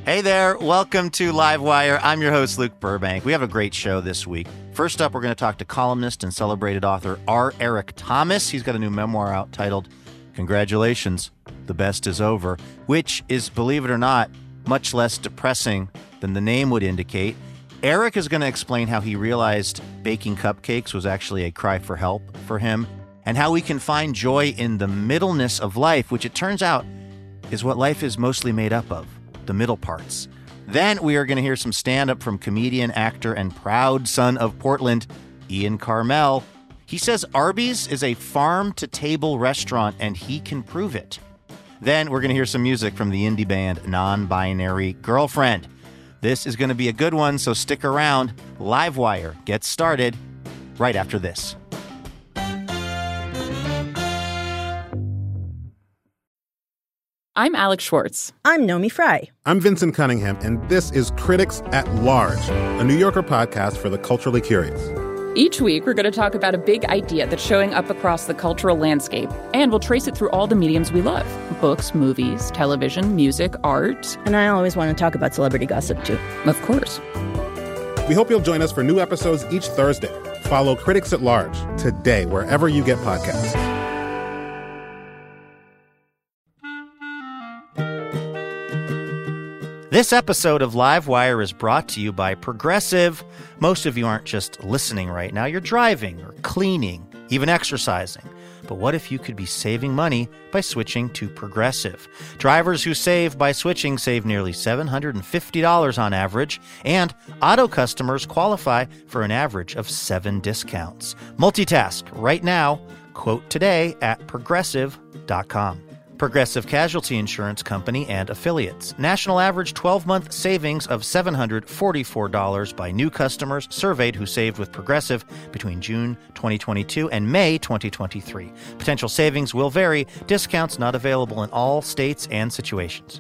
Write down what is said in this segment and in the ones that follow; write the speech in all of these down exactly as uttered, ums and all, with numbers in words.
Hey there, welcome to Livewire. I'm your host, Luke Burbank. We have a great show this week. First up, we're going to talk to columnist and celebrated author R. Eric Thomas. He's got a new memoir out titled, Congratulations, the Best is Over, which is, believe it or not, much less depressing than the name would indicate. Eric is going to explain how he realized baking cupcakes was actually a cry for help for him, and how we can find joy in the middleness of life, which it turns out is what life is mostly made up of. The middle parts. Then we are going to hear some stand-up from comedian, actor, and proud son of Portland, Ian Karmel. He says Arby's is a farm-to-table restaurant, and he can prove it. Then we're going to hear some music from the indie band Non-Binary Girlfriend. This is going to be a good one, so stick around. Livewire gets started right after this. I'm Alex Schwartz. I'm Nomi Fry. I'm Vincent Cunningham, and this is Critics at Large, a New Yorker podcast for the culturally curious. Each week, we're going to talk about a big idea that's showing up across the cultural landscape, and we'll trace it through all the mediums we love. Books, movies, television, music, art. And I always want to talk about celebrity gossip, too. Of course. We hope you'll join us for new episodes each Thursday. Follow Critics at Large today, wherever you get podcasts. This episode of Livewire is brought to you by Progressive. Most of you aren't just listening right now. You're driving or cleaning, even exercising. But what if you could be saving money by switching to Progressive? Drivers who save by switching save nearly seven hundred fifty dollars on average, and auto customers qualify for an average of seven discounts. Multitask right now. Quote today at progressive dot com. Progressive Casualty Insurance Company and Affiliates. National average twelve-month savings of seven hundred forty-four dollars by new customers surveyed who saved with Progressive between June twenty twenty-two and May twenty twenty-three. Potential savings will vary. Discounts not available in all states and situations.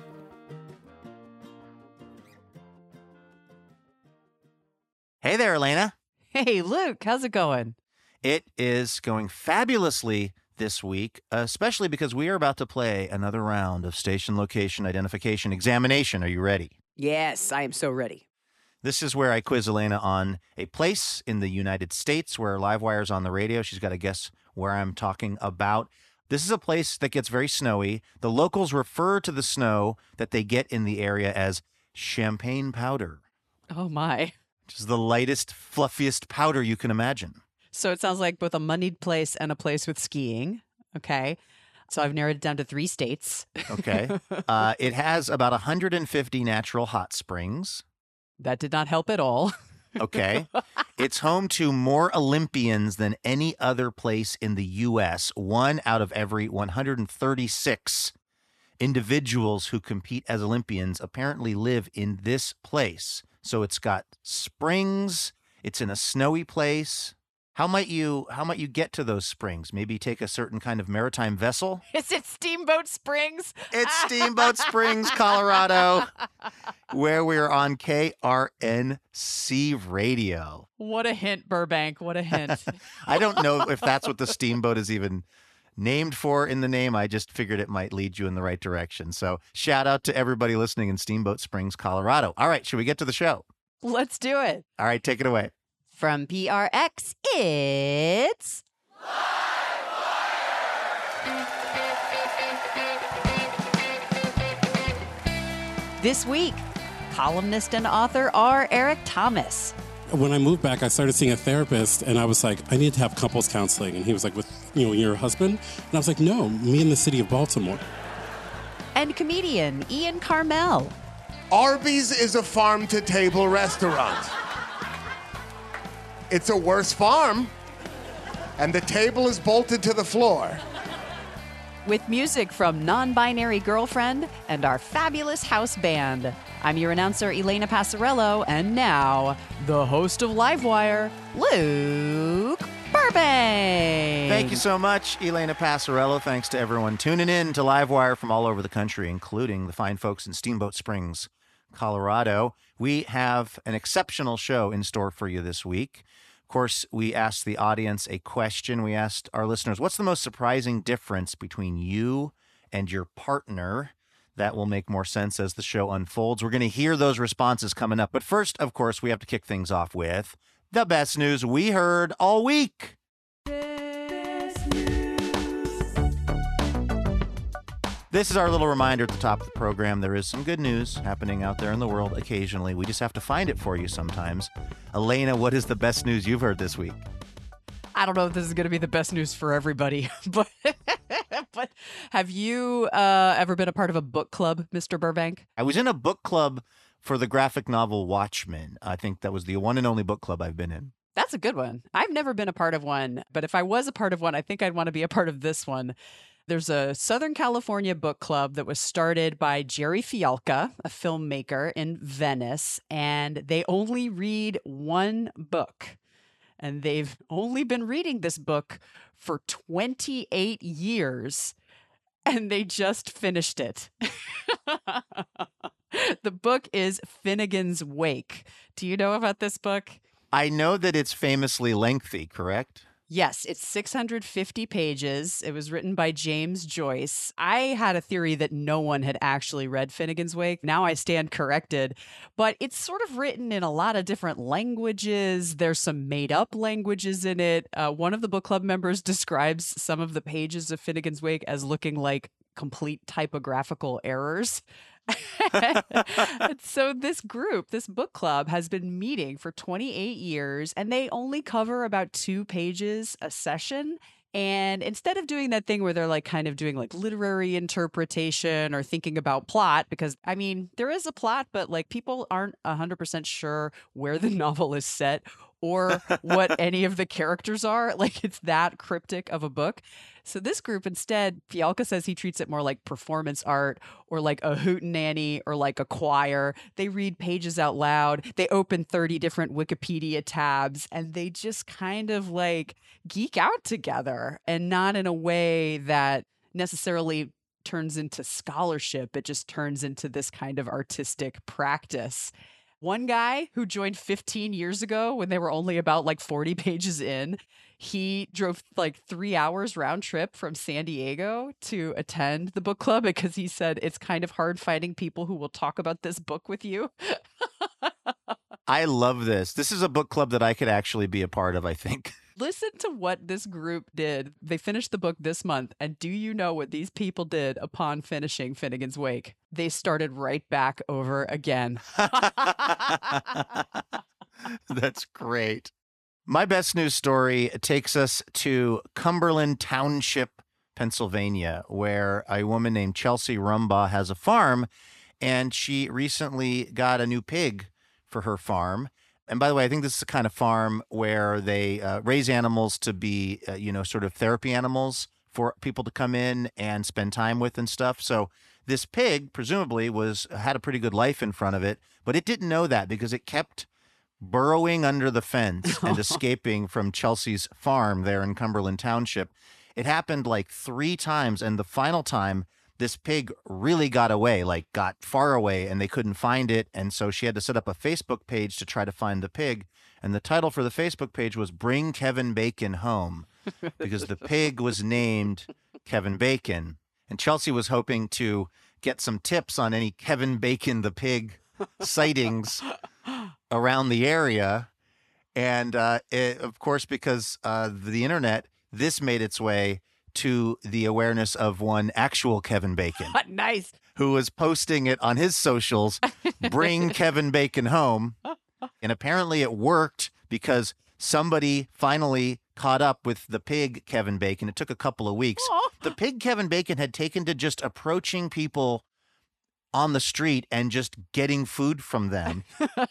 Hey there, Elena. Hey, Luke. How's it going? It is going fabulously this week, especially because we are about to play another round of station location identification examination. Are you ready? Yes, I am so ready. This is where I quiz Elena on a place in the United States where Livewire's on the radio. She's got to guess where I'm talking about. This is a place that gets very snowy. The locals refer to the snow that they get in the area as champagne powder. Oh, my. Which is the lightest, fluffiest powder you can imagine. So it sounds like both a moneyed place and a place with skiing. Okay. So I've narrowed it down to three states. Okay. Uh, it has about one hundred fifty natural hot springs. That did not help at all. Okay. It's home to more Olympians than any other place in the U S. One out of every one hundred thirty-six individuals who compete as Olympians apparently live in this place. So it's got springs. It's in a snowy place. How might you how might you get to those springs? Maybe take a certain kind of maritime vessel? Is it Steamboat Springs? It's Steamboat Springs, Colorado, where we're on K R N C radio. What a hint, Burbank. What a hint. I don't know if that's what the steamboat is even named for in the name. I just figured it might lead you in the right direction. So shout out to everybody listening in Steamboat Springs, Colorado. All right, should we get to the show? Let's do it. All right, take it away. From P R X, it's... This week, columnist and author R. Eric Thomas. When I moved back, I started seeing a therapist, and I was like, I need to have couples counseling. And he was like, with, you know, your husband? And I was like, no, me in the city of Baltimore. And comedian Ian Karmel. Arby's is a farm-to-table restaurant. It's a worse farm, and the table is bolted to the floor. With music from Non-Binary Girlfriend and our fabulous house band. I'm your announcer, Elena Passarello, and now, the host of Livewire, Luke Burbank. Thank you so much, Elena Passarello. Thanks to everyone tuning in to Livewire from all over the country, including the fine folks in Steamboat Springs, Colorado. We have an exceptional show in store for you this week. Of course, we asked the audience a question. We asked our listeners, what's the most surprising difference between you and your partner? That will make more sense as the show unfolds. We're going to hear those responses coming up. But first, of course, we have to kick things off with the best news we heard all week. This is our little reminder at the top of the program. There is some good news happening out there in the world occasionally. We just have to find it for you sometimes. Elena, what is the best news you've heard this week? I don't know if this is going to be the best news for everybody, but but have you uh, ever been a part of a book club, Mister Burbank? I was in a book club for the graphic novel Watchmen. I think that was the one and only book club I've been in. That's a good one. I've never been a part of one, but if I was a part of one, I think I'd want to be a part of this one. There's a Southern California book club that was started by Jerry Fialka, a filmmaker in Venice, and they only read one book. And they've only been reading this book for twenty-eight years, and they just finished it. The book is Finnegan's Wake. Do you know about this book? I know that it's famously lengthy, correct? Yes, it's six hundred fifty pages. It was written by James Joyce. I had a theory that no one had actually read Finnegan's Wake. Now I stand corrected. But it's sort of written in a lot of different languages. There's some made-up languages in it. Uh, one of the book club members describes some of the pages of Finnegan's Wake as looking like complete typographical errors. So this group, this book club, has been meeting for twenty-eight years, and they only cover about two pages a session. And instead of doing that thing where they're like kind of doing like literary interpretation or thinking about plot, because I mean, there is a plot, but like people aren't one hundred percent sure where the novel is set or what any of the characters are. Like it's that cryptic of a book. So this group instead, Fialka says he treats it more like performance art or like a hootenanny or like a choir. They read pages out loud. They open thirty different Wikipedia tabs and they just kind of like geek out together, and not in a way that necessarily turns into scholarship. It just turns into this kind of artistic practice. One guy who joined fifteen years ago when they were only about like forty pages in, he drove like three hours round trip from San Diego to attend the book club because he said it's kind of hard finding people who will talk about this book with you. I love this. This is a book club that I could actually be a part of, I think. Listen to what this group did. They finished the book this month. And do you know what these people did upon finishing Finnegan's Wake? They started right back over again. That's great. My best news story takes us to Cumberland Township, Pennsylvania, where a woman named Chelsea Rumbaugh has a farm, and she recently got a new pig for her farm. And by the way, I think this is the kind of farm where they uh, raise animals to be, uh, you know, sort of therapy animals for people to come in and spend time with and stuff. So this pig presumably was had a pretty good life in front of it, but it didn't know that because it kept burrowing under the fence and escaping from Chelsea's farm there in Cumberland Township. It happened like three times, and the final time, this pig really got away, like got far away, and they couldn't find it. And so she had to set up a Facebook page to try to find the pig. And the title for the Facebook page was Bring Kevin Bacon Home, because the pig was named Kevin Bacon. And Chelsea was hoping to get some tips on any Kevin Bacon the pig sightings around the area. And uh, it, of course, because uh, the internet, this made its way to the awareness of one actual Kevin Bacon. Nice. Who was posting it on his socials, Bring Kevin Bacon Home. And apparently it worked because somebody finally caught up with the pig Kevin Bacon. It took a couple of weeks. Aww. The pig Kevin Bacon had taken to just approaching people on the street and just getting food from them.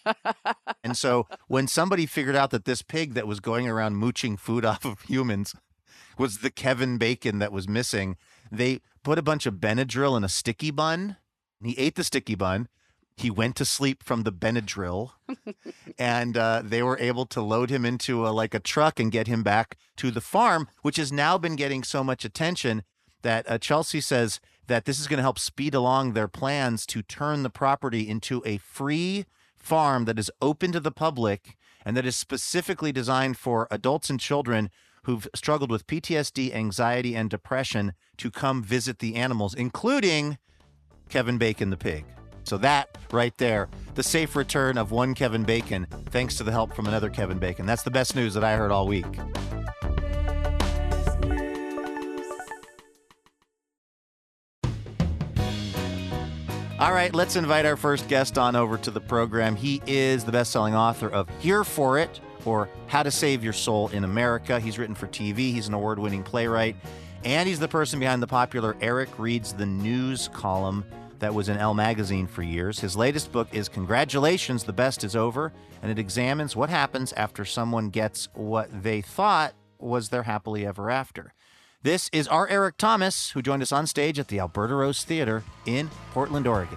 And so when somebody figured out that this pig that was going around mooching food off of humans was the Kevin Bacon that was missing, they put a bunch of Benadryl in a sticky bun. He ate the sticky bun. He went to sleep from the Benadryl, and uh, they were able to load him into a, like a truck and get him back to the farm, which has now been getting so much attention that uh, Chelsea says that this is going to help speed along their plans to turn the property into a free farm that is open to the public and that is specifically designed for adults and children who've struggled with P T S D, anxiety, and depression to come visit the animals, including Kevin Bacon the pig. So that right there, the safe return of one Kevin Bacon, thanks to the help from another Kevin Bacon. That's the best news that I heard all week. All right, let's invite our first guest on over to the program. He is the best-selling author of Here for It, or How to Save Your Soul in America. He's written for T V. He's an award-winning playwright. And he's the person behind the popular Eric Reads the News column that was in Elle magazine for years. His latest book is Congratulations, the Best is Over, and it examines what happens after someone gets what they thought was their happily ever after. This is R. Eric Thomas, who joined us on stage at the Alberta Rose Theater in Portland, Oregon.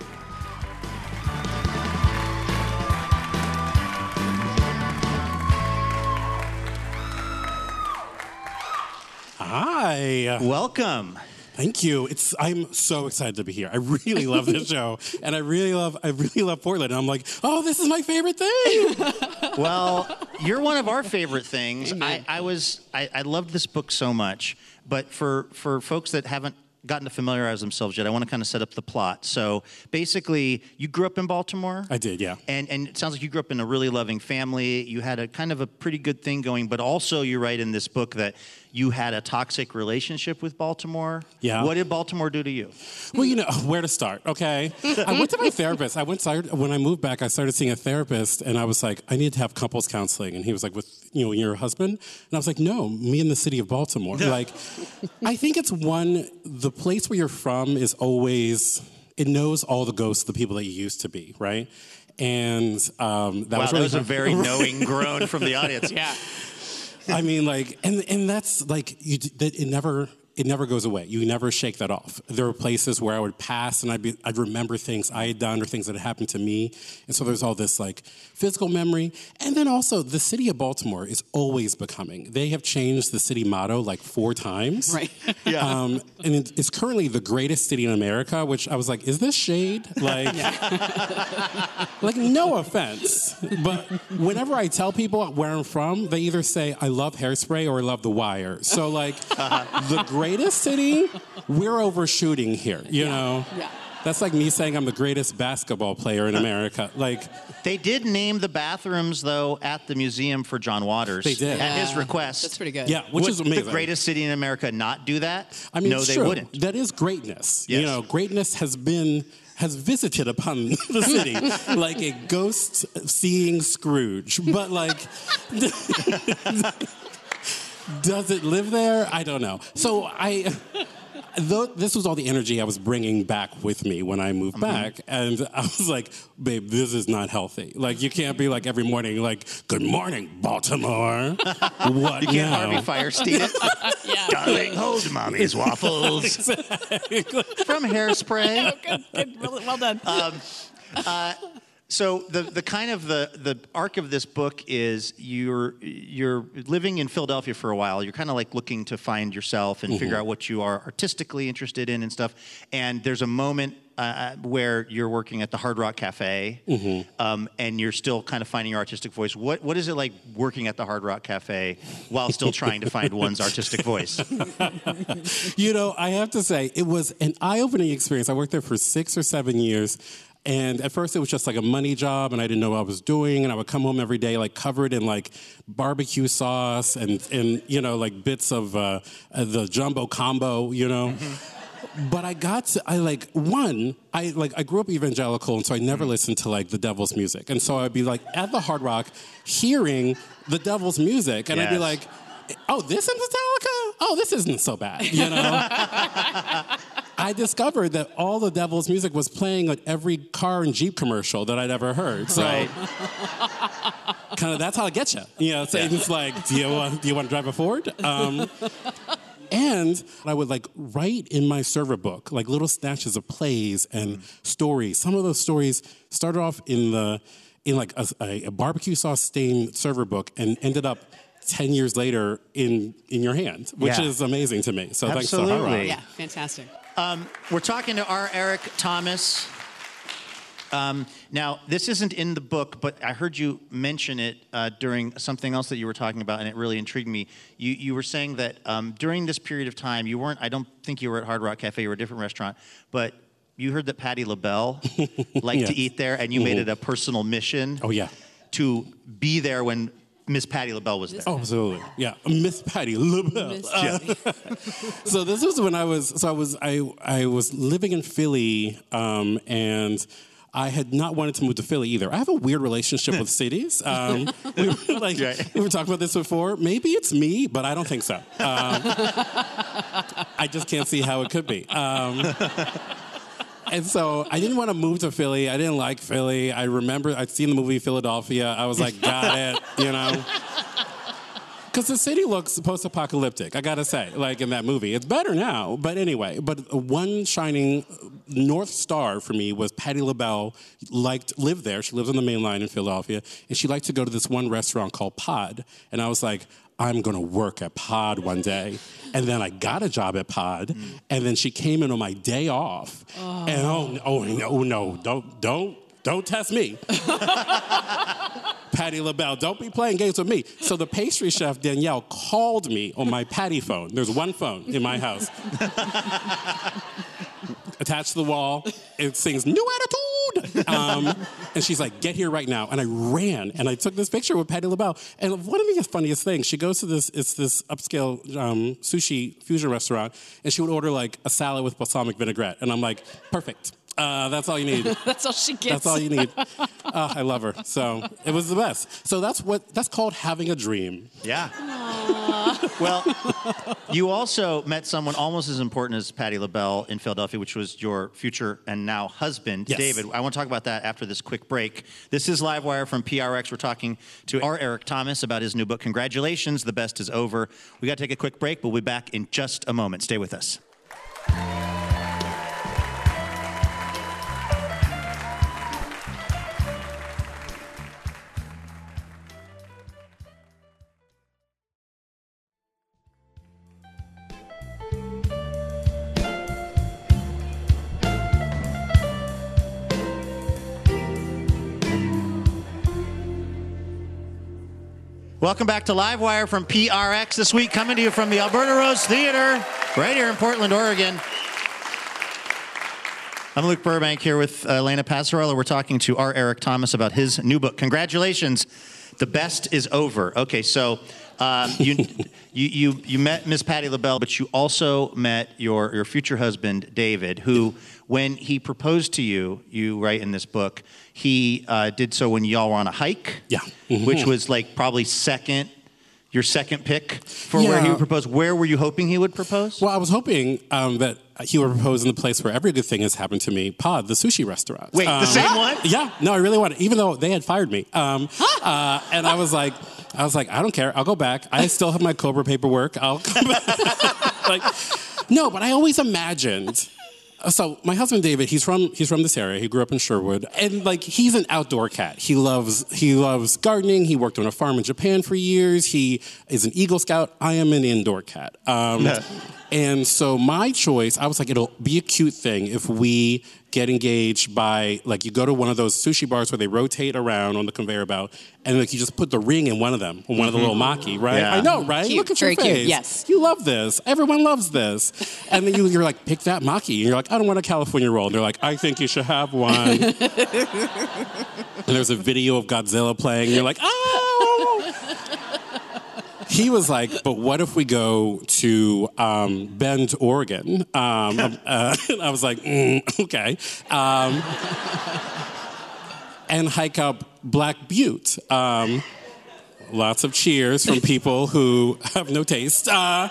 Hi. Welcome. Thank you. It's I'm so excited to be here. I really love this show, and I really love I really love Portland. And I'm like, oh, this is my favorite thing. Well, you're one of our favorite things. I, I was I, I loved this book so much, but for for folks that haven't gotten to familiarize themselves yet, I want to kind of set up the plot. So basically, you grew up in Baltimore? I did, yeah. And and it sounds like you grew up in a really loving family. You had a kind of a pretty good thing going, but also you write in this book that you had a toxic relationship with Baltimore. Yeah. What did Baltimore do to you? Well, you know, where to start, okay? I went to my therapist. I went started, when I moved back, I started seeing a therapist, and I was like, I need to have couples counseling. And he was like, with, you know, your husband? And I was like, no, me in the city of Baltimore. Like, I think it's one, the place where you're from is always, it knows all the ghosts of the people that you used to be, right? And um, that wow, was really that was a very knowing groan from the audience. Yeah. I mean, like, and and that's like, you, that it never, it never goes away. You never shake that off. There were places where I would pass and I'd be, I'd remember things I had done or things that had happened to me. And so there's all this like physical memory. And then also the city of Baltimore is always becoming. They have changed the city motto like four times. Right. Yeah. Um, and it, it's currently the greatest city in America, which I was like, is this shade? Like, like no offense. But whenever I tell people where I'm from, they either say, I love Hairspray or I love The Wire. So like the greatest city, we're overshooting here, you know? Yeah. That's like me saying I'm the greatest basketball player in America. Like, they did name the bathrooms, though, at the museum for John Waters. They did. At Yeah. his request. That's pretty good. yeah, which Would is amazing. the greatest city in America not do that? I mean, no, it's they true. wouldn't. That is greatness. Yes. You know, greatness has been has visited upon the city like a ghost seeing Scrooge. But like, does it live there? I don't know. So I. Though this was all the energy I was bringing back with me when I moved mm-hmm. back, and I was like, babe, this is not healthy. Like, you can't be like every morning, like, good morning, Baltimore. What You can't now? Harvey Firestein it. Yeah. Darling, hold mommy's waffles. Exactly. From Hairspray. Good, good. Well, well done. Um, uh, so the the kind of the the arc of this book is you're you're living in Philadelphia for a while. You're kind of like looking to find yourself and mm-hmm. figure out what you are artistically interested in and stuff. And there's a moment uh, where you're working at the Hard Rock Cafe, mm-hmm. um, and you're still kind of finding your artistic voice. What what is it like working at the Hard Rock Cafe while still trying to find one's artistic voice? You know, I have to say, it was an eye-opening experience. I worked there for six or seven years. And at first it was just like a money job and I didn't know what I was doing. And I would come home every day like covered in like barbecue sauce and, and you know, like bits of uh, the jumbo combo, you know. Mm-hmm. But I got to, I like, one, I like, I grew up evangelical and so I never mm-hmm. listened to like the devil's music. And so I'd be like at the Hard Rock hearing the devil's music and yes. I'd be like, oh, this is Metallica? Oh, this isn't so bad, you know? I discovered that all the devil's music was playing at every car and Jeep commercial that I'd ever heard. So, right. kind of that's how it gets you. You know, so yeah. It's like, do you want, do you want to drive a Ford? Um, and I would like write in my server book like little snatches of plays and mm. stories. Some of those stories started off in the in like a, a barbecue sauce stained server book and ended up ten years later in in your hand, which yeah. is amazing to me. So Absolutely. Thanks to Hard Rock. Yeah, fantastic. Um, we're talking to R. Eric Thomas. Um, now, this isn't in the book, but I heard you mention it uh, during something else that you were talking about, and it really intrigued me. You you were saying that um, during this period of time, you weren't, I don't think you were at Hard Rock Cafe, you were at a different restaurant, but you heard that Patti LaBelle liked Yes. to eat there, and you made it a personal mission Oh, yeah. to be there when Miss Patti LaBelle was there. Oh, absolutely. Yeah. Miss Patti LaBelle. Uh, so this was when I was, so I was, I, I was living in Philly, um, and I had not wanted to move to Philly either. I have a weird relationship with cities. Um, we, were, like, Right. we were talking about this before. Maybe it's me, but I don't think so. Um, I just can't see how it could be. Um, and so I didn't want to move to Philly. I didn't like Philly. I remember I'd seen the movie Philadelphia. I was like, got it, you know? Because the city looks post-apocalyptic, I gotta say, like in that movie. It's better now, but anyway. But one shining North Star for me was Patti LaBelle liked, lived there. She lives on the main line in Philadelphia, and she liked to go to this one restaurant called Pod. And I was like, I'm gonna work at Pod one day. And then I got a job at Pod, mm. and then she came in on my day off. Oh. And oh, oh no, no, don't, don't, don't test me. Patti LaBelle, don't be playing games with me. So the pastry chef, Danielle, called me on my Patti phone. There's one phone in my house. Attached to the wall, it sings, New Attitude! Um, and she's like, get here right now. And I ran, and I took this picture with Patti LaBelle. And one of the funniest things, she goes to this, it's this upscale um, sushi fusion restaurant, and she would order like a salad with balsamic vinaigrette. And I'm like, perfect. Uh, that's all you need. That's all she gets. That's all you need. Uh, I love her. So it was the best. So that's what that's called having a dream. Yeah. Well, you also met someone almost as important as Patti LaBelle in Philadelphia, which was your future and now husband, Yes. David. I want to talk about that after this quick break. This is Livewire from P R X. We're talking to R. Eric Thomas about his new book. Congratulations, the best is over. We got to take a quick break. We'll be back in just a moment. Stay with us. Welcome back to Livewire from P R X this week, coming to you from the Alberta Rose Theater, right here in Portland, Oregon. I'm Luke Burbank here with uh, Elena Passarello. We're talking to R. Eric Thomas about his new book. Congratulations, the best is over. Okay, so um, you, you you you met Miss Patti LaBelle, but you also met your your future husband, David, who, when he proposed to you, you write in this book, he uh, did so when y'all were on a hike. Yeah. Mm-hmm. Which was like probably second, your second pick for Yeah. where he would propose. Where were you hoping he would propose? Well, I was hoping um, that he would propose in the place where every good thing has happened to me, Pod, the sushi restaurant. Wait, um, the same one? Yeah. No, I really wanted, even though they had fired me. Um, uh, and I was like, I was like, I don't care. I'll go back. I still have my Cobra paperwork. I'll come back. Like, no, but I always imagined. So my husband David, he's from he's from this area. He grew up in Sherwood, and like he's an outdoor cat. He loves he loves gardening. He worked on a farm in Japan for years. He is an Eagle Scout. I am an indoor cat. Um, and so my choice, I was like, it'll be a cute thing if we get engaged by, like, you go to one of those sushi bars where they rotate around on the conveyor belt, and like you just put the ring in one of them, on one of the little maki, right? Yeah. I know, right? Cute, Look at very your cute, face. yes. You love this. Everyone loves this. And then you, you're like, pick that maki. And you're like, I don't want a California roll. And they're like, I think you should have one. And there's a video of Godzilla playing. And you're like, oh! He was like, but what if we go to um, Bend, Oregon? Um, uh, I was like, mm, okay. Um, and hike up Black Butte. Um, lots of cheers from people who have no taste. Uh,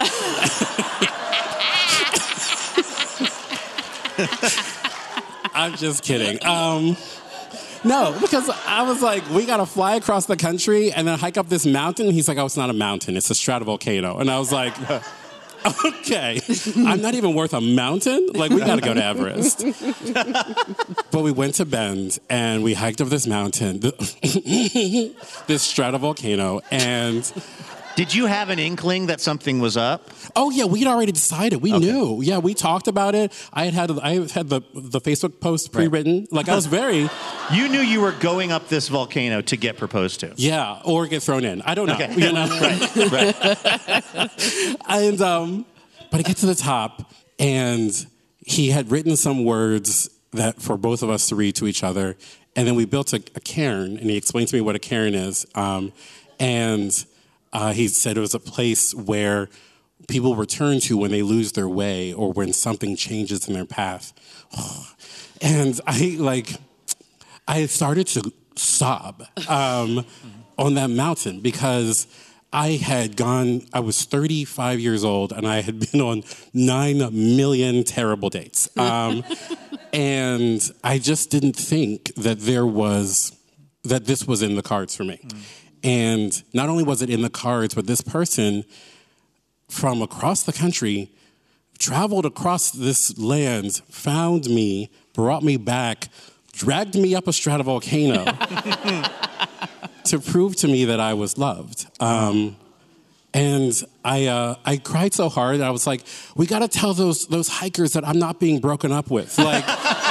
I'm just kidding. Um, no, because I was like, we got to fly across the country and then hike up this mountain. He's like, oh, it's not a mountain. It's a stratovolcano. And I was like, okay, I'm not even worth a mountain. Like, we got to go to Everest. But we went to Bend and we hiked up this mountain, this stratovolcano, and... Did you have an inkling that something was up? Oh yeah, we'd already decided. We Okay. knew. Yeah, we talked about it. I had had I had the the Facebook post pre-written. Right. Like I was very. You knew you were going up this volcano to get proposed to. Yeah, or get thrown in. I don't know. Okay. You know? right, right. And um, but I get to the top, and he had written some words that for both of us to read to each other. And then we built a, a cairn, and he explained to me what a cairn is. Um, and uh, he said it was a place where people return to when they lose their way or when something changes in their path. And I, like, I started to sob um, on that mountain because I had gone, I was thirty-five years old, and I had been on nine million terrible dates. Um, and I just didn't think that there was, that this was in the cards for me. Mm. And not only was it in the cards, but this person from across the country traveled across this land, found me, brought me back, dragged me up a stratovolcano to prove to me that I was loved. Um, and I uh, I cried so hard, I was like, we got to tell those those hikers that I'm not being broken up with. Like,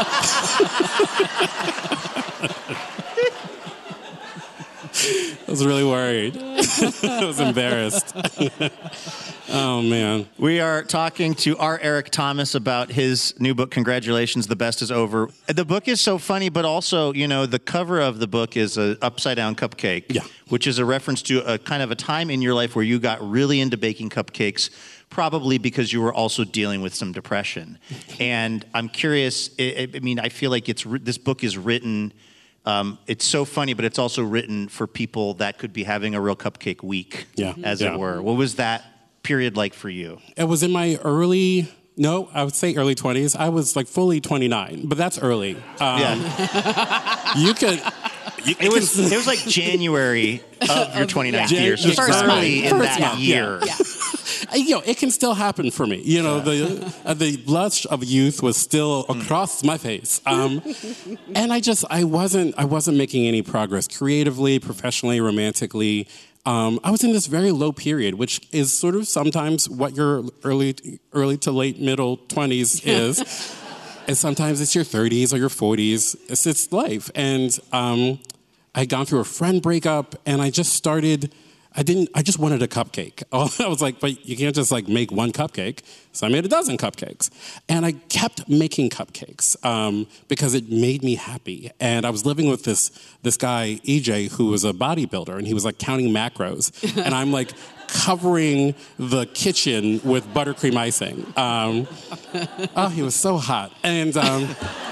I was really worried. I was embarrassed. Oh, man. We are talking to R. Eric Thomas about his new book, Congratulations, The Best Is Over. The book is so funny, but also, you know, the cover of the book is an upside-down cupcake, yeah. which is a reference to a kind of a time in your life where you got really into baking cupcakes, probably because you were also dealing with some depression. And I'm curious, I, I mean, I feel like it's this book is written... Um, it's so funny, but it's also written for people that could be having a real cupcake week, yeah. as yeah. it were. What was that period like for you? It was in my early, no, I would say early twenties. I was like fully twenty-nine, but that's early. Um, yeah. You could... You, it was it was like January of your twenty-ninth yeah. year, so yeah. first early in first that month. year. Yeah. Yeah. You know, it can still happen for me. You know, the uh, the blush of youth was still across my face, um, and I just I wasn't I wasn't making any progress creatively, professionally, romantically. Um, I was in this very low period, which is sort of sometimes what your early early to late middle twenties is. And sometimes it's your thirties or your forties. It's, it's life. And um, I'd gone through a friend breakup, and I just started, I didn't, I just wanted a cupcake. I was like, but you can't just like make one cupcake. So I made a dozen cupcakes. And I kept making cupcakes um, because it made me happy. And I was living with this, this guy, E J, who was a bodybuilder, and he was like counting macros. And I'm like, covering the kitchen with buttercream icing. Um, oh, he was so hot. And um,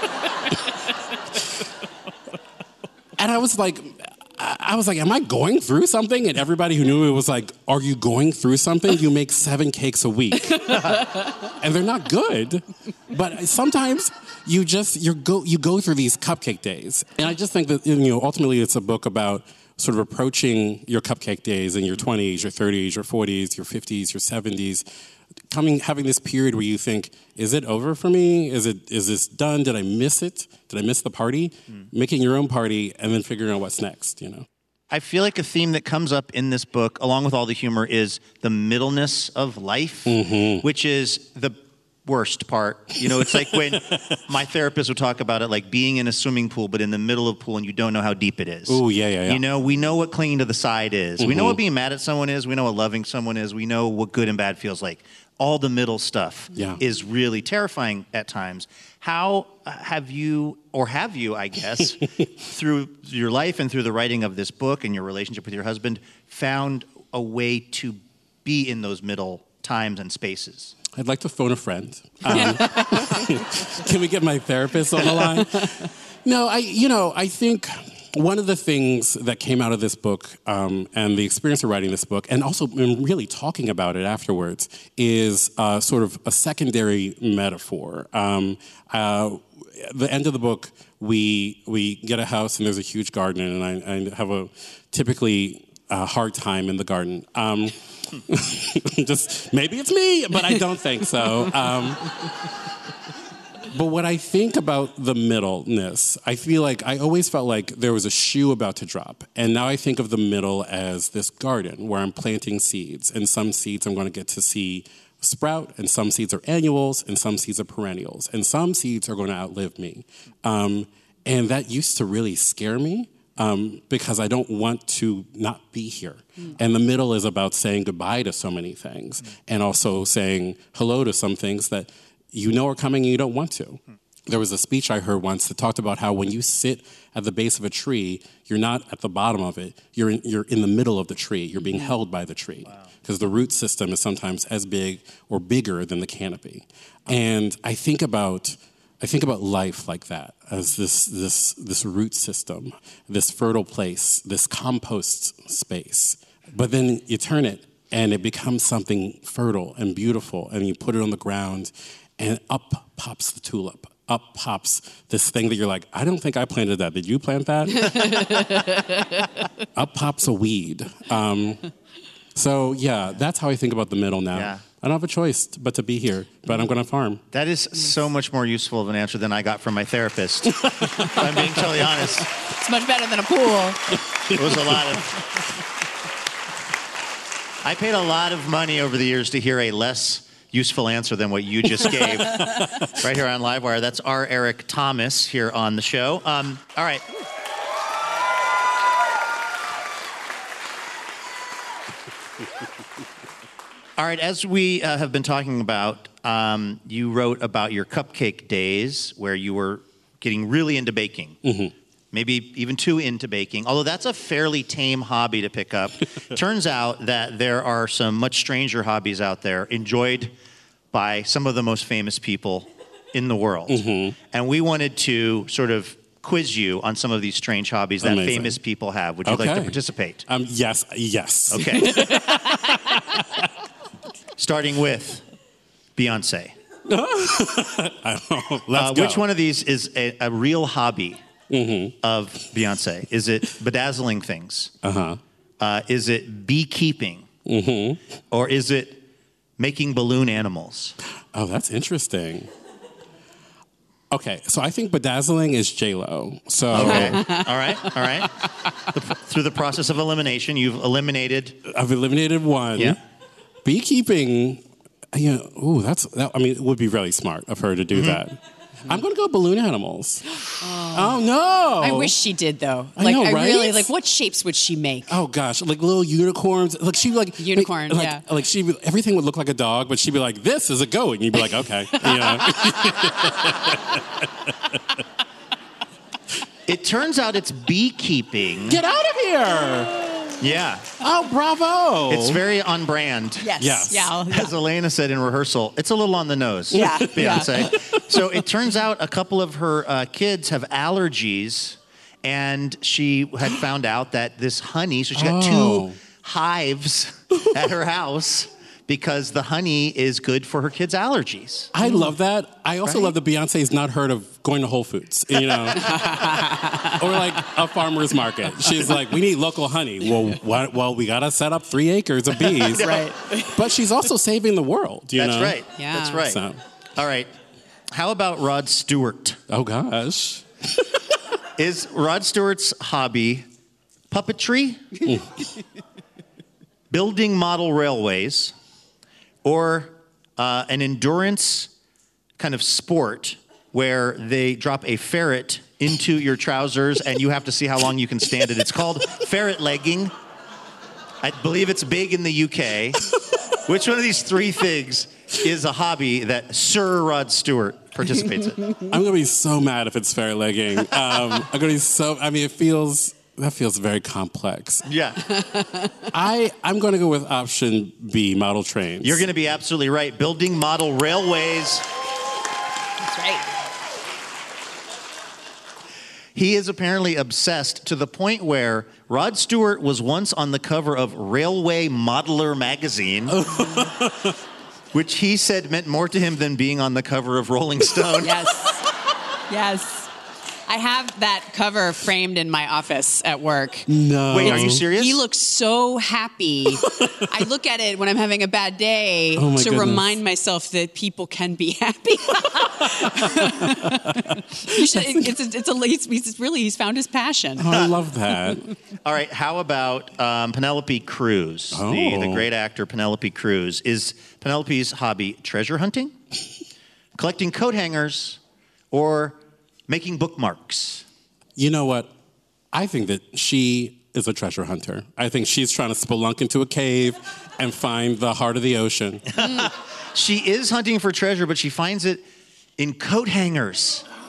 and I was like, I was like, am I going through something? And everybody who knew me was like, are you going through something? You make seven cakes a week. And they're not good. But sometimes you just, you go, you go through these cupcake days. And I just think that, you know, ultimately it's a book about sort of approaching your cupcake days in your twenties, your thirties, your forties, your fifties, your seventies, coming, having this period where you think, is it over for me? Is it, is this done? Did I miss it? Did I miss the party? Mm. Making your own party and then figuring out what's next, you know? I feel like a theme that comes up in this book, along with all the humor, is the middleness of life, mm-hmm. which is the worst part. You know, it's like when my therapist would talk about it, like being in a swimming pool, but in the middle of a pool and you don't know how deep it is. Oh, yeah, yeah, yeah. You know, we know what clinging to the side is. Mm-hmm. We know what being mad at someone is. We know what loving someone is. We know what good and bad feels like. All the middle stuff yeah. is really terrifying at times. How uh, have you, or have you, I guess, through your life and through the writing of this book and your relationship with your husband, found a way to be in those middle times and spaces? I'd like to phone a friend. Um, can we get my therapist on the line? No, I, you know, I think one of the things that came out of this book um, and the experience of writing this book, and also really talking about it afterwards, is uh, sort of a secondary metaphor. Um, uh, at the end of the book, we we get a house and there's a huge garden, and I, I have a typically uh, hard time in the garden. Um, just maybe it's me, but I don't think so. Um, but what I think about the middleness, I feel like I always felt like there was a shoe about to drop. And now I think of the middle as this garden where I'm planting seeds. And some seeds I'm going to get to see sprout, and some seeds are annuals, and some seeds are perennials. And some seeds are going to outlive me. Um, and that used to really scare me. Um, because I don't want to not be here. Mm. And the middle is about saying goodbye to so many things, mm. and also saying hello to some things that you know are coming and you don't want to. there was a speech I heard once that talked about how when you sit at the base of a tree, you're not at the bottom of it. You're in, you're in the middle of the tree. You're being held by the tree. Because the root system is sometimes as big or bigger than the canopy. And I think about I think about life like that, as this this this root system, this fertile place, this compost space. But then you turn it and it becomes something fertile and beautiful, and you put it on the ground, and up pops the tulip. Up pops this thing that you're like, I don't think I planted that. Did you plant that? Up pops a weed. Um, so, yeah, that's how I think about the middle now. Yeah. I don't have a choice but to be here, but I'm going to farm. That is so much more useful of an answer than I got from my therapist. If I'm being totally honest. It's much better than a pool. It was a lot of... I paid a lot of money over the years to hear a less useful answer than what you just gave. Right here on Livewire. That's R. Eric Thomas here on the show. Um, all right. All right, as we uh, have been talking about, um, you wrote about your cupcake days where you were getting really into baking. Mm-hmm. Maybe even too into baking, although that's a fairly tame hobby to pick up. Turns out that there are some much stranger hobbies out there enjoyed by some of the most famous people in the world. Mm-hmm. And we wanted to sort of quiz you on some of these strange hobbies that Amazing. famous people have. Would you Okay. like to participate? Um, yes, yes. Okay. Starting with Beyonce. Let's Uh, go. which one of these is a, a real hobby Mm-hmm. of Beyonce? Is it bedazzling things? Uh-huh. Uh, is it beekeeping? Mm-hmm. Or is it making balloon animals? Oh, that's interesting. Okay, so I think bedazzling is J-Lo. So Okay. all right. All right. The, through the process of elimination, you've eliminated. I've eliminated one. Yeah. Beekeeping, you know, ooh, that's, that, I mean, it would be really smart of her to do Mm-hmm. that. I'm going to go balloon animals. Oh, no. I wish she did, though. I Like, know, I right? really, like, what shapes would she make? Oh gosh, like little unicorns. Like she like Unicorn, like, yeah. Like she, everything would look like a dog, but she'd be like, "This is a goat," and you'd be like, "Okay." You know? It turns out it's beekeeping. Get out of here! Yeah. Oh, bravo! It's very on brand. Yes. Yes. Yeah. I'll- As Elena said in rehearsal, it's a little on the nose. Yeah, Beyonce. So it turns out a couple of her uh, kids have allergies, and she had found out that this honey, so she got Oh. two hives at her house because the honey is good for her kids' allergies. I love that. I also Right? love that Beyonce's not heard of going to Whole Foods, you know, or like a farmer's market. She's like, we need local honey. Well, what, well, we gotta set up three acres of bees, Right. But she's also saving the world. You That's know? right. Yeah. That's right. So- All right. How about Rod Stewart? Oh gosh. Is Rod Stewart's hobby puppetry, building model railways, or uh, an endurance kind of sport where they drop a ferret into your trousers and you have to see how long you can stand it? It's called ferret legging. I believe it's big in the U K. Which one of these three things is a hobby that Sir Rod Stewart participates in? I'm gonna be so mad if it's fair legging. Um, I'm gonna be so. I mean, it feels that feels very complex. Yeah. I I'm gonna go with option B, model trains. You're going to be absolutely right. Building model railways. That's right. He is apparently obsessed to the point where Rod Stewart was once on the cover of Railway Modeler magazine, which he said meant more to him than being on the cover of Rolling Stone. Yes. Yes. I have that cover framed in my office at work. No. Wait, are you serious? He looks so happy. I look at it when I'm having a bad day Oh, my to goodness. remind myself that people can be happy. you should, it, it's, a, it's a he's, he's really he's found his passion. Oh, I love that. All right, how about um, Penelope Cruz, the, Oh. the great actor Penelope Cruz? Is Penelope's hobby treasure hunting, collecting coat hangers, or making bookmarks? You know what? I think that she is a treasure hunter. I think she's trying to spelunk into a cave and find the heart of the ocean. She is hunting for treasure, but she finds it in coat hangers.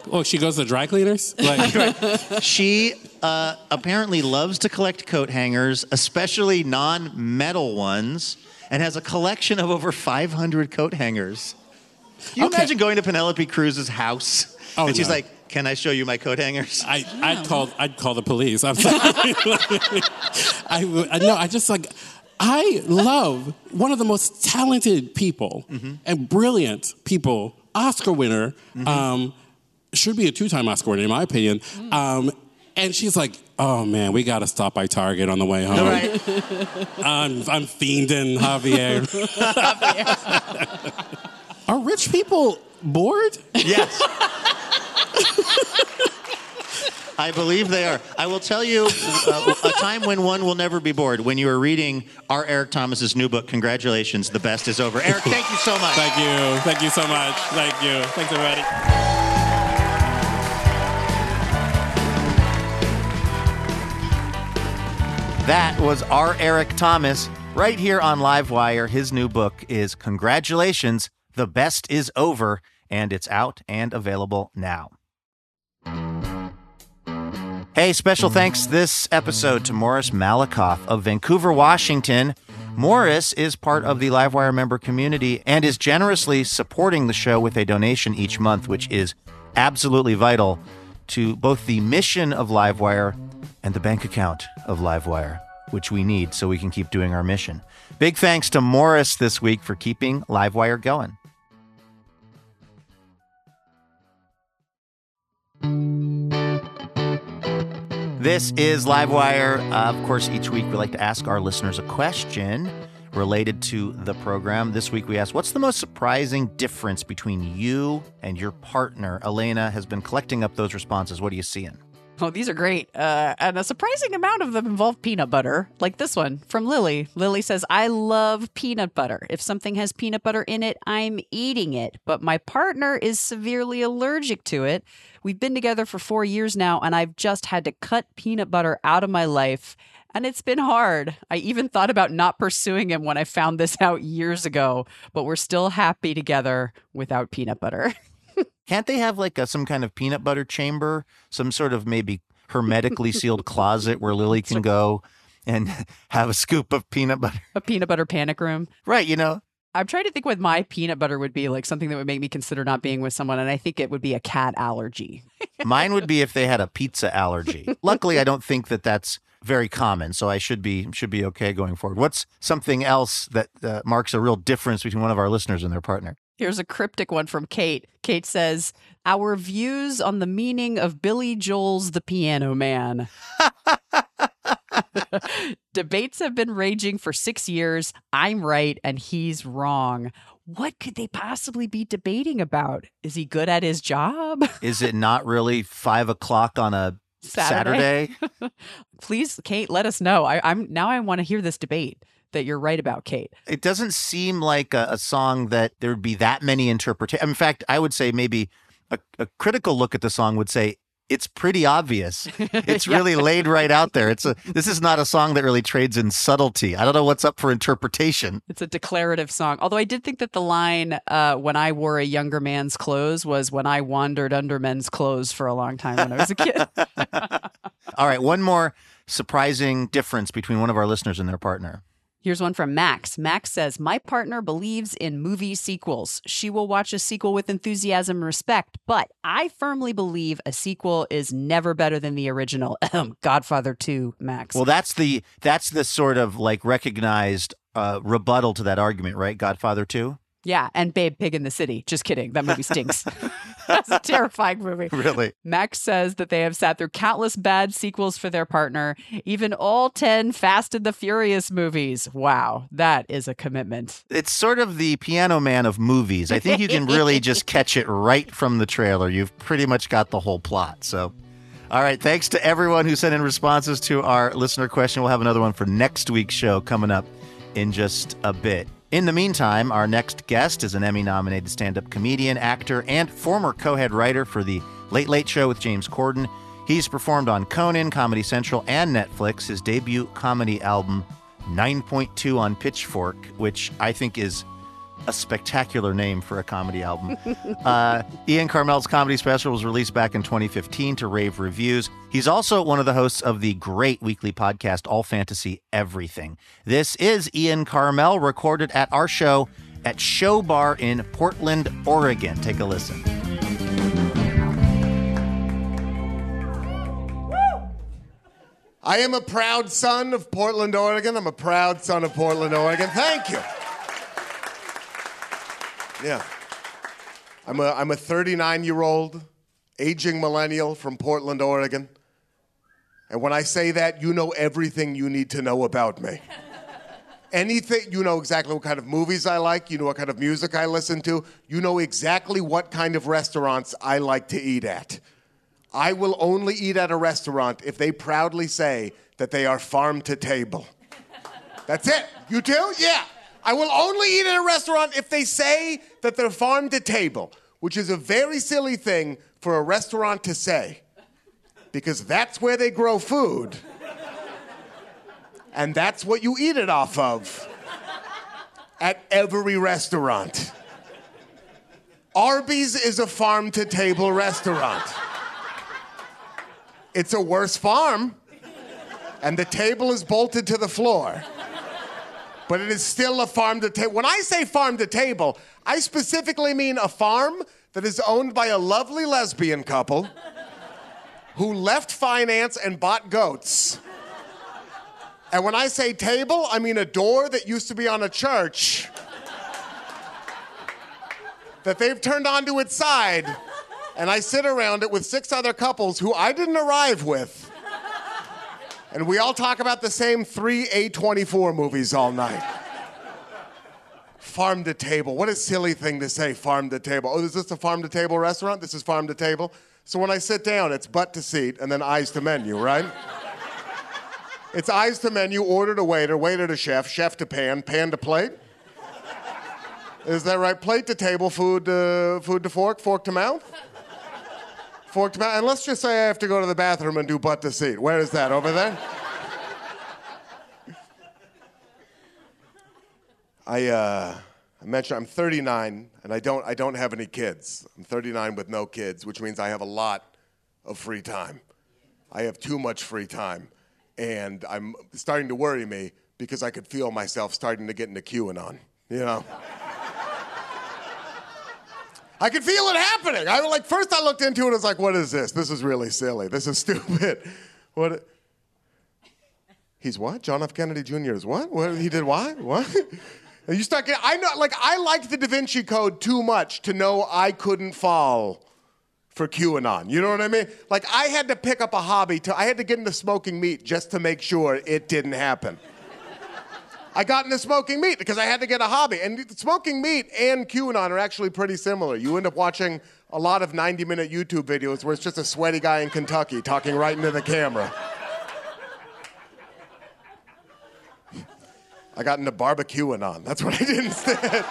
Oh, she goes to dry cleaners? Like, She uh, apparently loves to collect coat hangers, especially non-metal ones, and has a collection of over five hundred coat hangers. Can you Okay. imagine going to Penelope Cruz's house Oh, and she's no. like, "Can I show you my coat hangers?" I, I'd call I'd call the police. I'm sorry. I, would- I no, I just like I love one of the most talented people Mm-hmm. and brilliant people, Oscar winner, Mm-hmm. um, should be a two-time Oscar winner in my opinion. Mm. Um, and she's like, "Oh man, we got to stop by Target on the way home. Right. I'm, I'm fiending, Javier." Are rich people bored? Yes. I believe they are. I will tell you uh, a time when one will never be bored. When you are reading our Eric Thomas's new book, congratulations, The Best is Over. Eric, thank you so much. Thank you. Thank you so much. Thank you. Thanks, everybody. That was our Eric Thomas right here on Livewire. His new book is Congratulations, The Best is Over, and it's out and available now. Hey, special thanks this episode to Morris Malakoff of Vancouver, Washington. Morris is part of the Livewire member community and is generously supporting the show with a donation each month, which is absolutely vital to both the mission of Livewire and the bank account of Livewire, which we need so we can keep doing our mission. Big thanks to Morris this week for keeping Livewire going. This is Livewire. Uh, of course, each week we like to ask our listeners a question related to the program. This week we asked, what's the most surprising difference between you and your partner? Elena has been collecting up those responses. What are you seeing? Oh, these are great. Uh, and a surprising amount of them involve peanut butter, like this one from Lily. Lily says, I love peanut butter. If something has peanut butter in it, I'm eating it. But my partner is severely allergic to it. We've been together for four years now, and I've just had to cut peanut butter out of my life. And it's been hard. I even thought about not pursuing him when I found this out years ago, but we're still happy together without peanut butter. Can't they have like a, some kind of peanut butter chamber, some sort of maybe hermetically sealed closet where Lily can go and have a scoop of peanut butter? A peanut butter panic room. Right, you know. I'm trying to think what my peanut butter would be, like something that would make me consider not being with someone, and I think it would be a cat allergy. Mine would be if they had a pizza allergy. Luckily, I don't think that that's very common, so I should be should be okay going forward. What's something else that uh, marks a real difference between one of our listeners and their partner? Here's a cryptic one from Kate. Kate says, our views on the meaning of Billy Joel's The Piano Man. Debates have been raging for six years. I'm right and he's wrong. What could they possibly be debating about? Is he good at his job? Is it not really five o'clock on a Saturday? Saturday? Please, Kate, let us know. I, I'm now I want to hear this debate that you're right about, Kate. It doesn't seem like a, a song that there would be that many interpretations. In fact, I would say maybe a, a critical look at the song would say it's pretty obvious. It's Yeah. really laid right out there. It's a this is not a song that really trades in subtlety. I don't know what's up for interpretation. It's a declarative song. Although I did think that the line, uh, when I wore a younger man's clothes, was when I wandered under men's clothes for a long time when I was a kid. All right, one more surprising difference between one of our listeners and their partner. Here's one from Max. Max says, my partner believes in movie sequels. She will watch a sequel with enthusiasm and respect, but I firmly believe a sequel is never better than the original. Godfather two, Max. Well, that's the that's the sort of like recognized uh, rebuttal to that argument, right? Godfather two? Yeah, and Babe Pig in the City. Just kidding. That movie stinks. That's a terrifying movie. Really? Max says that they have sat through countless bad sequels for their partner, even all ten Fast and the Furious movies. Wow, that is a commitment. It's sort of the Piano Man of movies. I think you can really just catch it right from the trailer. You've pretty much got the whole plot. So, all right, thanks to everyone who sent in responses to our listener question. We'll have another one for next week's show coming up in just a bit. In the meantime, our next guest is an Emmy-nominated stand-up comedian, actor, and former co-head writer for The Late Late Show with James Corden. He's performed on Conan, Comedy Central, and Netflix. His debut comedy album, nine point two on Pitchfork, which I think is a spectacular name for a comedy album. uh, Ian Carmel's comedy special was released back in twenty fifteen to rave reviews. He's also one of the hosts of the great weekly podcast, All Fantasy Everything. This is Ian Carmel, recorded at our show at Show Bar in Portland, Oregon. Take a listen. I am a proud son of Portland, Oregon. I'm a proud son of Portland, Oregon. Thank you. Yeah. I'm a I'm a thirty-nine-year-old aging millennial from Portland, Oregon. And when I say that, you know everything you need to know about me. Anything, you know exactly what kind of movies I like, you know what kind of music I listen to, you know exactly what kind of restaurants I like to eat at. I will only eat at a restaurant if they proudly say that they are farm to table. That's it. You too? Yeah. I will only eat at a restaurant if they say that they're farm to table, which is a very silly thing for a restaurant to say, because that's where they grow food. And that's what you eat it off of at every restaurant. Arby's is a farm to table restaurant. It's a worse farm, and the table is bolted to the floor. But it is still a farm to table. When I say farm to table, I specifically mean a farm that is owned by a lovely lesbian couple who left finance and bought goats. And when I say table, I mean a door that used to be on a church that they've turned onto its side. And I sit around it with six other couples who I didn't arrive with. And we all talk about the same three A twenty-four movies all night. Farm to table. What a silly thing to say, farm to table. Oh, is this a farm to table restaurant? This is farm to table? So when I sit down, it's butt to seat and then eyes to menu, right? It's eyes to menu, order to waiter, waiter to chef, chef to pan, pan to plate. Is that right? Plate to table, food to, food to fork, fork to mouth? Fork to mouth. And let's just say I have to go to the bathroom and do butt to seat. Where is that? Over there? I, uh, I mentioned I'm thirty-nine, and I don't, I don't have any kids. I'm thirty-nine with no kids, which means I have a lot of free time. I have too much free time. And I'm starting to worry me because I could feel myself starting to get into QAnon, you know? I could feel it happening. I like first I looked into it, I was like, what is this? This is really silly. This is stupid. What? He's what? John F. Kennedy Junior is what? What? He did what? What? And you start getting, I know, like, I liked the Da Vinci Code too much to know I couldn't fall for QAnon. You know what I mean? Like, I had to pick up a hobby. To, I had to get into smoking meat just to make sure it didn't happen. I got into smoking meat because I had to get a hobby. And smoking meat and QAnon are actually pretty similar. You end up watching a lot of ninety-minute YouTube videos where it's just a sweaty guy in Kentucky talking right into the camera. I got into barbecuing. That's what I did instead.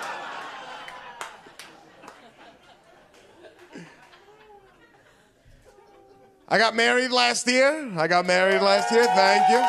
I got married last year. I got married last year. Thank you.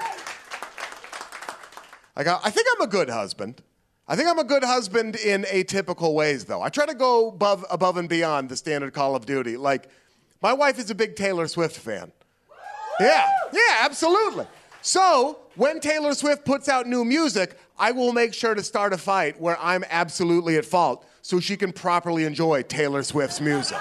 I got. I think I'm a good husband. I think I'm a good husband in atypical ways, though. I try to go above, above and beyond the standard Call of Duty. Like, my wife is a big Taylor Swift fan. Yeah, yeah, absolutely. So, when Taylor Swift puts out new music, I will make sure to start a fight where I'm absolutely at fault so she can properly enjoy Taylor Swift's music.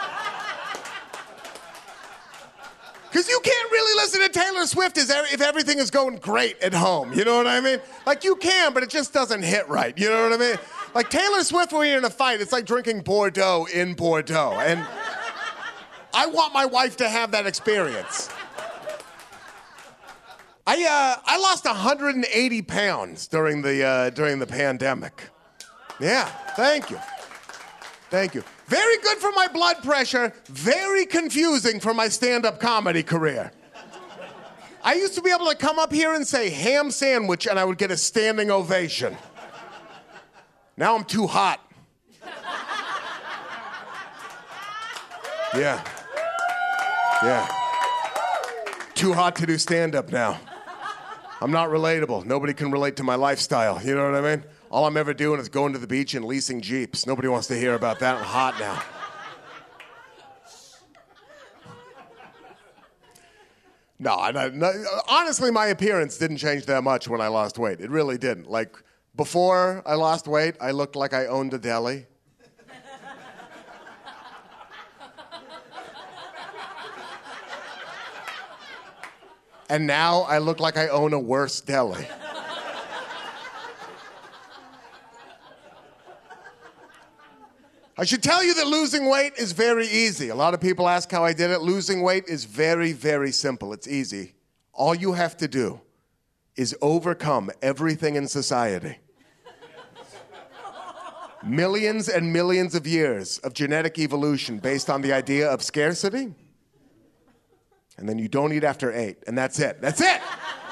Because you can't really listen to Taylor Swift if everything is going great at home. You know what I mean? Like, you can, but it just doesn't hit right. You know what I mean? Like, Taylor Swift, when you're in a fight, it's like drinking Bordeaux in Bordeaux. And I want my wife to have that experience. I uh, I lost one hundred eighty pounds during the uh, during the pandemic. Yeah, thank you. Thank you. Very good for my blood pressure, very confusing for my stand-up comedy career. I used to be able to come up here and say ham sandwich and I would get a standing ovation. Now I'm too hot. Yeah. Yeah. Too hot to do stand-up now. I'm not relatable. Nobody can relate to my lifestyle. You know what I mean? All I'm ever doing is going to the beach and leasing Jeeps. Nobody wants to hear about that. I'm hot now. No, I, no, honestly, my appearance didn't change that much when I lost weight. It really didn't. Like, before I lost weight, I looked like I owned a deli. And now I look like I own a worse deli. I should tell you that losing weight is very easy. A lot of people ask how I did it. Losing weight is very, very simple. It's easy. All you have to do is overcome everything in society. Millions and millions of years of genetic evolution based on the idea of scarcity. And then you don't eat after eight, and that's it. That's it!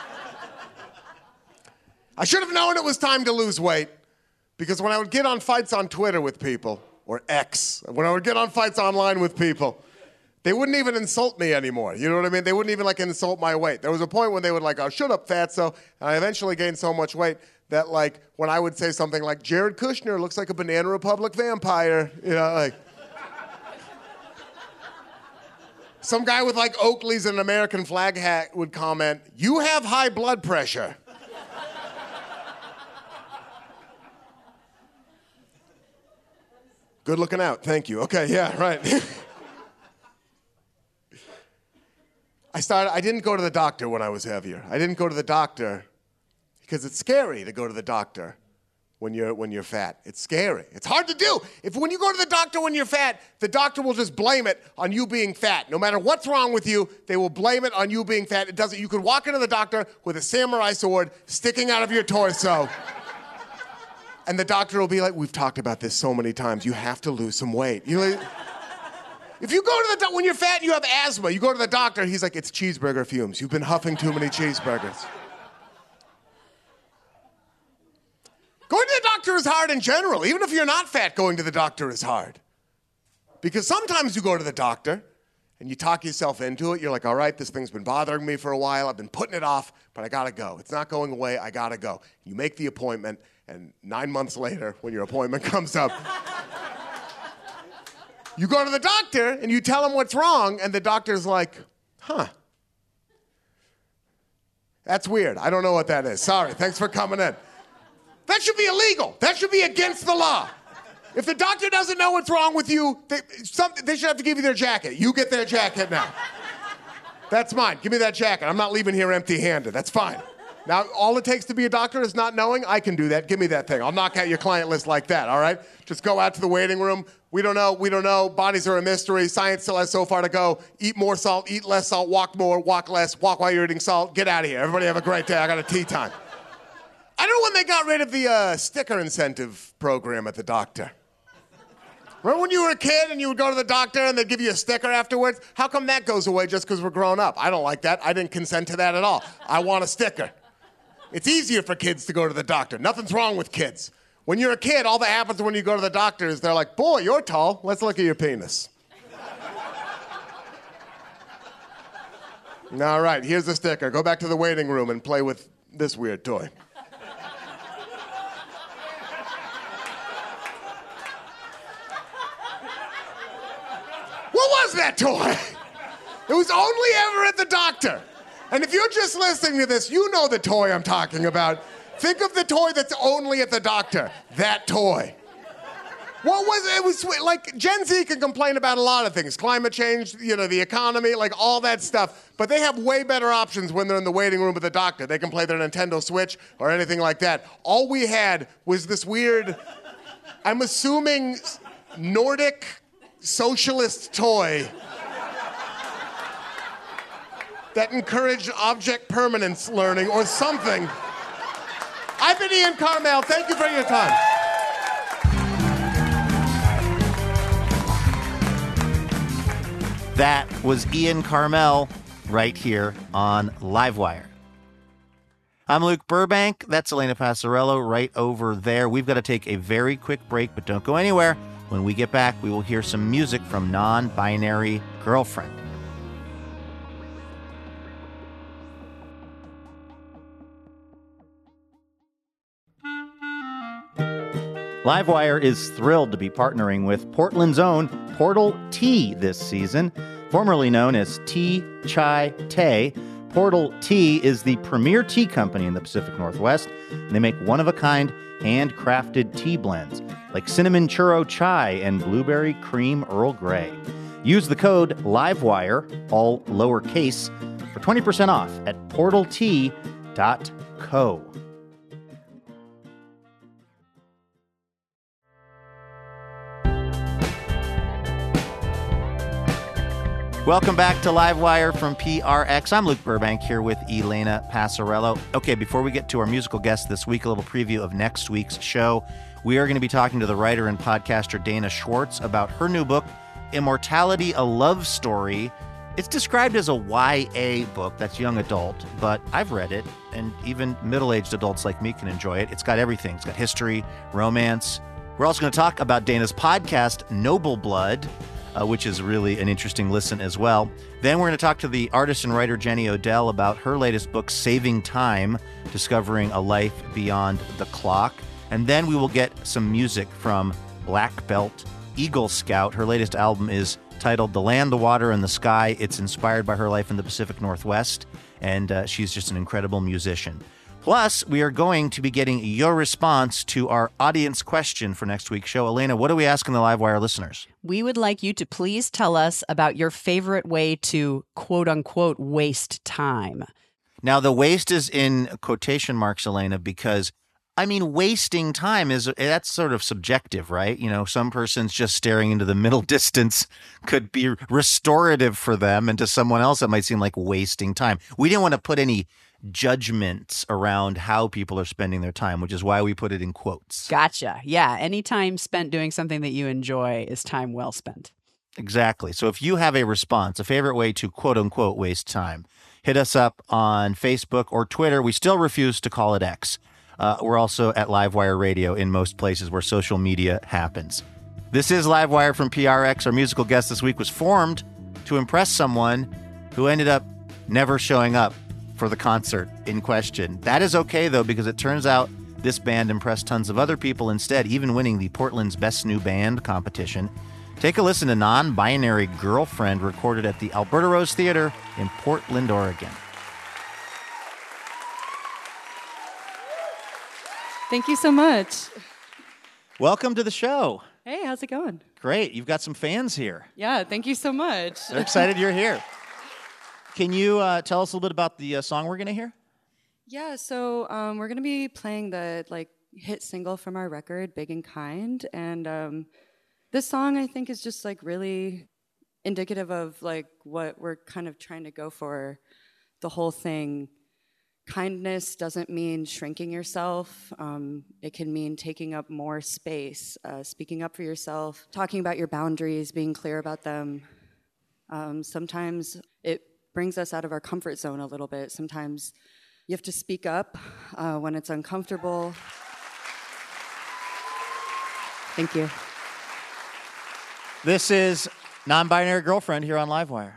I should have known it was time to lose weight, because when I would get on fights on Twitter with people, or X, when I would get on fights online with people, they wouldn't even insult me anymore. You know what I mean? They wouldn't even like insult my weight. There was a point when they would like, oh, shut up, fatso. And I eventually gained so much weight that like when I would say something like, Jared Kushner looks like a Banana Republic vampire, you know, like. Some guy with like Oakley's and an American flag hat would comment, you have high blood pressure. Good looking out, thank you. Okay, yeah, right. I started, I didn't go to the doctor when I was heavier. I didn't go to the doctor because it's scary to go to the doctor when you're, when you're fat. It's scary. It's hard to do. If when you go to the doctor when you're fat, the doctor will just blame it on you being fat. No matter what's wrong with you, they will blame it on you being fat. It doesn't, you could walk into the doctor with a samurai sword sticking out of your torso. And the doctor will be like, we've talked about this so many times. You have to lose some weight. You know, if you go to the doctor, when you're fat and you have asthma, you go to the doctor, he's like, it's cheeseburger fumes. You've been huffing too many cheeseburgers. Going to the doctor is hard in general. Even if you're not fat, going to the doctor is hard. Because sometimes you go to the doctor and you talk yourself into it. You're like, all right, this thing's been bothering me for a while. I've been putting it off, but I gotta go. It's not going away. I gotta go. You make the appointment. And nine months later, when your appointment comes up, you go to the doctor and you tell him what's wrong, and the doctor's like, huh. That's weird. I don't know what that is. Sorry, thanks for coming in. That should be illegal. That should be against the law. If the doctor doesn't know what's wrong with you, they, some, they should have to give you their jacket. You get their jacket now. That's mine. Give me that jacket. I'm not leaving here empty-handed. That's fine. Now, all it takes to be a doctor is not knowing. I can do that. Give me that thing. I'll knock out your client list like that, all right? Just go out to the waiting room. We don't know. We don't know. Bodies are a mystery. Science still has so far to go. Eat more salt. Eat less salt. Walk more. Walk less. Walk while you're eating salt. Get out of here. Everybody have a great day. I got a tea time. I don't know when they got rid of the uh, sticker incentive program at the doctor. Remember when you were a kid and you would go to the doctor and they'd give you a sticker afterwards? How come that goes away just because we're grown up? I don't like that. I didn't consent to that at all. I want a sticker. It's easier for kids to go to the doctor. Nothing's wrong with kids. When you're a kid, all that happens when you go to the doctor is they're like, boy, you're tall. Let's look at your penis. All right, here's the sticker. Go back to the waiting room and play with this weird toy. What was that toy? It was only ever at the doctor. And if you're just listening to this, you know the toy I'm talking about. Think of the toy that's only at the doctor. That toy. What was it? It was like Gen Z can complain about a lot of things. Climate change, you know, the economy, like all that stuff. But they have way better options when they're in the waiting room with the doctor. They can play their Nintendo Switch or anything like that. All we had was this weird, I'm assuming, Nordic socialist toy that encouraged object permanence learning or something. I've been Ian Carmel. Thank you for your time. That was Ian Carmel right here on Livewire. I'm Luke Burbank. That's Elena Passarello right over there. We've got to take a very quick break, but don't go anywhere. When we get back, we will hear some music from Non-Binary Girlfriend. Livewire is thrilled to be partnering with Portland's own Portal Tea this season. Formerly known as Tea Chai Tay, Portal Tea is the premier tea company in the Pacific Northwest. And they make one-of-a-kind handcrafted tea blends like cinnamon churro chai and blueberry cream Earl Grey. Use the code LIVEWIRE, all lowercase, for twenty percent off at portal tea dot co. Welcome back to Livewire from P R X. I'm Luke Burbank here with Elena Passarello. Okay, before we get to our musical guest this week, a little preview of next week's show. We are going to be talking to the writer and podcaster Dana Schwartz about her new book, Immortality, A Love Story. It's described as a Y A book, that's young adult, but I've read it, and even middle-aged adults like me can enjoy it. It's got everything. It's got history, romance. We're also going to talk about Dana's podcast, Noble Blood, Uh, which is really an interesting listen as well. Then we're going to talk to the artist and writer Jenny Odell about her latest book, Saving Time, Discovering a Life Beyond the Clock. And then we will get some music from Black Belt Eagle Scout. Her latest album is titled The Land, the Water, and the Sky. It's inspired by her life in the Pacific Northwest, and uh, she's just an incredible musician. Plus, we are going to be getting your response to our audience question for next week's show. Elena, what are we asking the Livewire listeners? We would like you to please tell us about your favorite way to, quote unquote, waste time. Now, the waste is in quotation marks, Elena, because, I mean, wasting time is, that's sort of subjective, right? You know, some person's just staring into the middle distance could be restorative for them, and to someone else, it might seem like wasting time. We didn't want to put any judgments around how people are spending their time, which is why we put it in quotes. Gotcha. Yeah. Any time spent doing something that you enjoy is time well spent. Exactly. So if you have a response, a favorite way to quote unquote waste time, hit us up on Facebook or Twitter. We still refuse to call it X. Uh, we're also at Livewire Radio in most places where social media happens. This is Livewire from P R X. Our musical guest this week was formed to impress someone who ended up never showing up for the concert in question. That is okay, though, because it turns out this band impressed tons of other people instead, even winning the Portland's Best New Band competition. Take a listen to Non-Binary Girlfriend, recorded at the Alberta Rose Theater in Portland, Oregon. Thank you so much. Welcome to the show. Hey, how's it going? Great. You've got some fans here. Yeah, thank you so much. They're excited you're here. Can you uh, tell us a little bit about the uh, song we're going to hear? Yeah, so um, we're going to be playing the like hit single from our record, Big and Kind. And um, this song, I think, is just like really indicative of like what we're kind of trying to go for. The whole thing, kindness doesn't mean shrinking yourself. Um, it can mean taking up more space, uh, speaking up for yourself, talking about your boundaries, being clear about them. Um, sometimes it brings us out of our comfort zone a little bit. Sometimes you have to speak up uh, when it's uncomfortable. Thank you. This is Non-Binary Girlfriend here on Livewire.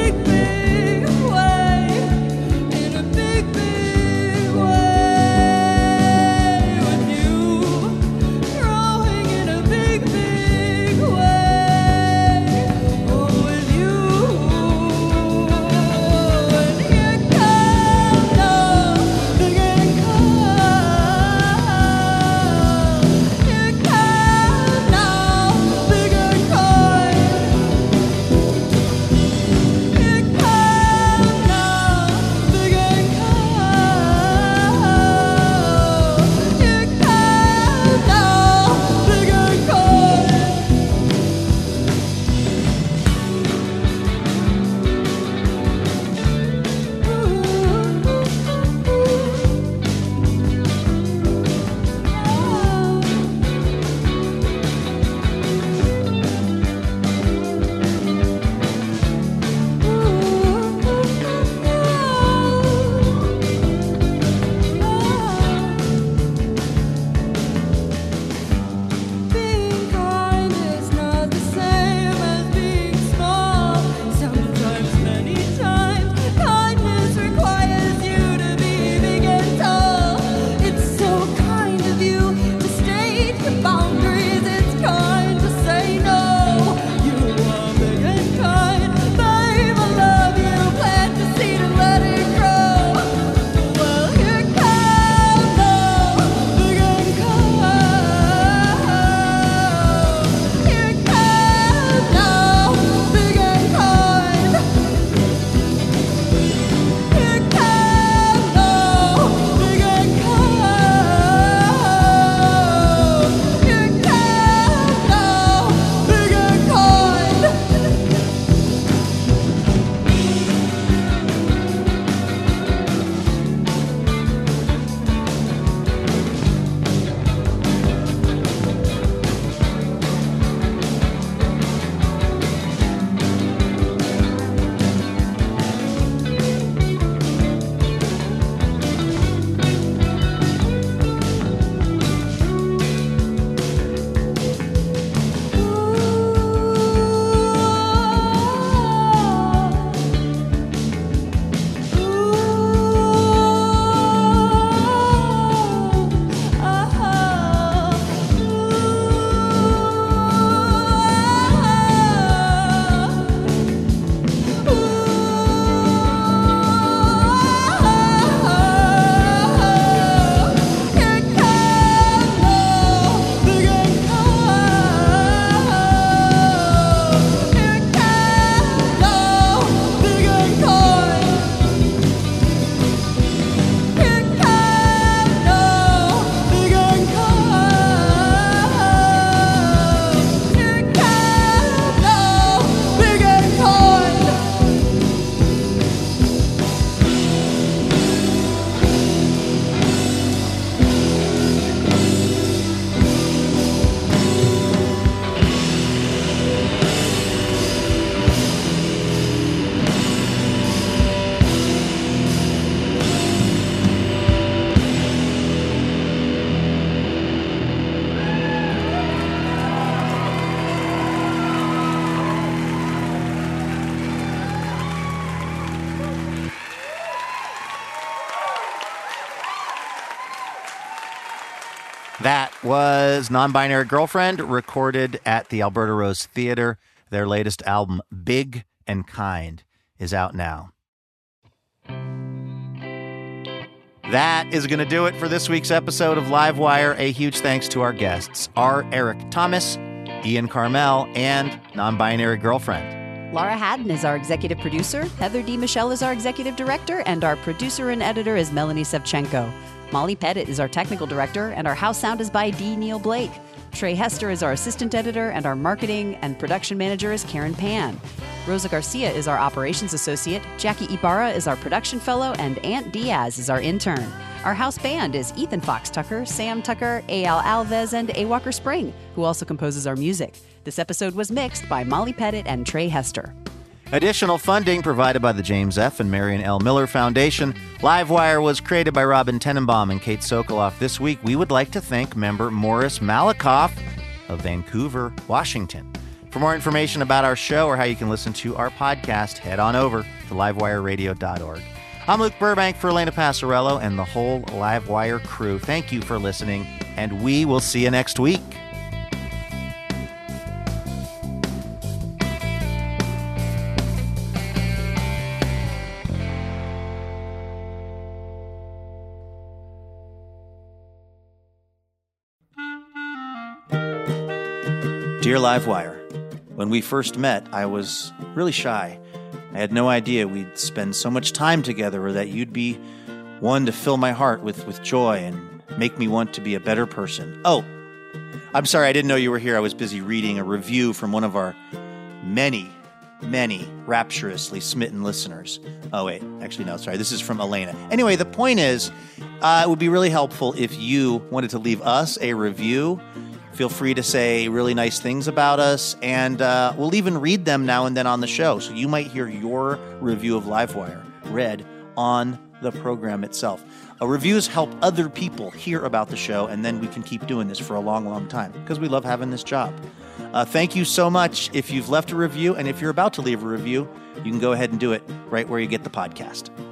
Way That was Non-Binary Girlfriend, recorded at the Alberta Rose Theatre. Their latest album, Big and Kind, is out now. That is going to do it for this week's episode of Livewire. A huge thanks to our guests, R. Eric Thomas, Ian Carmel, and Non-Binary Girlfriend. Laura Haddon is our executive producer, Heather D. Michelle is our executive director, and our producer and editor is Melanie Sevchenko. Molly Pettit is our technical director, and our house sound is by D. Neil Blake. Trey Hester is our assistant editor, and our marketing and production manager is Karen Pan. Rosa Garcia is our operations associate, Jackie Ibarra is our production fellow, and Aunt Diaz is our intern. Our house band is Ethan Fox Tucker, Sam Tucker, A L Alves, and A. Walker Spring, who also composes our music. This episode was mixed by Molly Pettit and Trey Hester. Additional funding provided by the James F. and Marion L. Miller Foundation. Livewire was created by Robin Tenenbaum and Kate Sokoloff. This week, we would like to thank member Morris Malikoff of Vancouver, Washington. For more information about our show or how you can listen to our podcast, head on over to livewire radio dot org. I'm Luke Burbank for Elena Passarello and the whole Livewire crew. Thank you for listening, and we will see you next week. Dear Livewire, when we first met, I was really shy. I had no idea we'd spend so much time together, or that you'd be one to fill my heart with, with joy and make me want to be a better person. Oh, I'm sorry, I didn't know you were here. I was busy reading a review from one of our many, many rapturously smitten listeners. Oh, wait, actually, no, sorry. This is from Elena. Anyway, the point is, uh, it would be really helpful if you wanted to leave us a review. Feel free to say really nice things about us, and uh, we'll even read them now and then on the show. So you might hear your review of Livewire read on the program itself. Uh, reviews help other people hear about the show, and then we can keep doing this for a long, long time because we love having this job. Uh, thank you so much if you've left a review, and if you're about to leave a review, you can go ahead and do it right where you get the podcast.